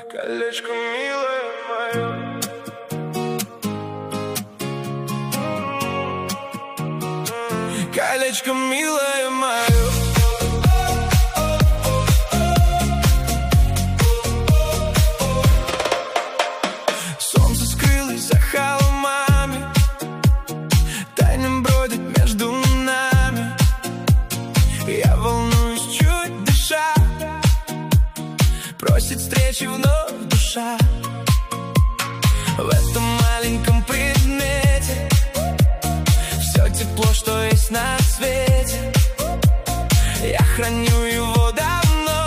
Колечко, милое мое. Колечко, милое мое. Солнце скрылось за холмами, тайным бродит между нами. Я волнуюсь, чуть дыша, просит встречи вновь душа. В этом маленьком предмете все тепло, что есть на свете. Я храню его давно,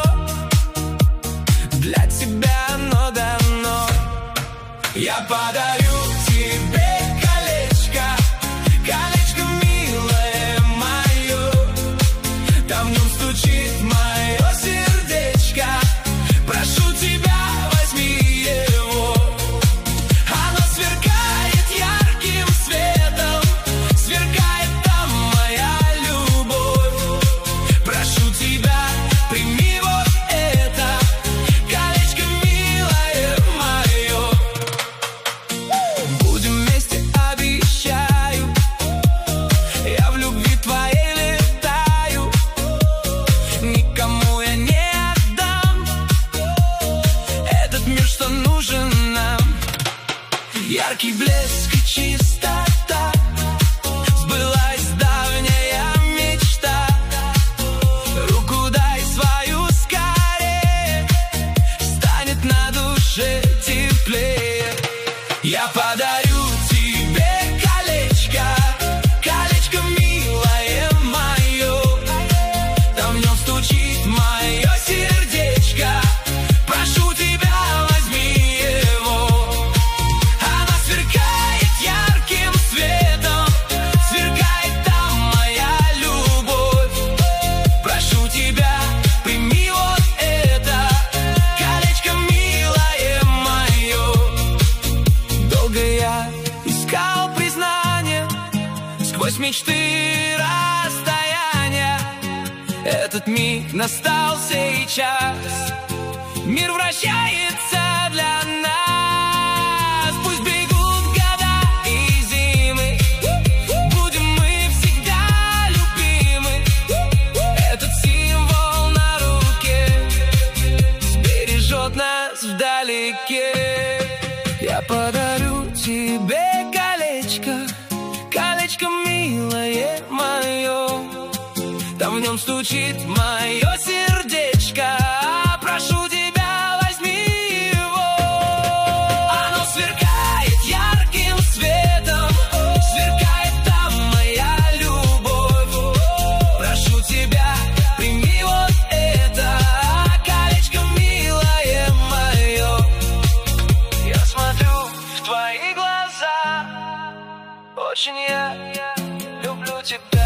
для тебя оно давно. Я подарю тебе колечко, колечко, милое мое. Там в нем стучит мое сердечко. Прошу тебя, возьми его. Оно сверкает ярким светом, сверкает там моя любовь. Прошу тебя, прими вот это колечко, милое мое. Будем вместе, обещаю, я в любви твоей летаю. Никому я не отдам этот мир, что нужен нам. Яркий блеск и чистота, сбылась давняя мечта. Руку дай свою скорее, станет на душе теплее. Я подарю тебе колечко, колечко, милое мое. Там в нем стучит мое сердечко. Прошу тебя, возьми его. Оно сверкает ярким светом, сверкает там моя любовь. Прошу тебя, прими вот это колечко, милое мое. Долго я искал признание сквозь мечты и расстояния. Этот миг настал сейчас. Мир вращается для нас. Пусть бегут года и зимы, будем мы всегда любимы. Этот символ на руке сбережет нас вдалеке. Я подарю тебе колечко, колечко, милое мое. Там в нем стучит мое сердечко. Прошу тебя, возьми его. Оно сверкает ярким светом, сверкает там моя любовь. Прошу тебя, прими вот это колечко, милое мое. Я смотрю в твои глаза, очень я люблю тебя.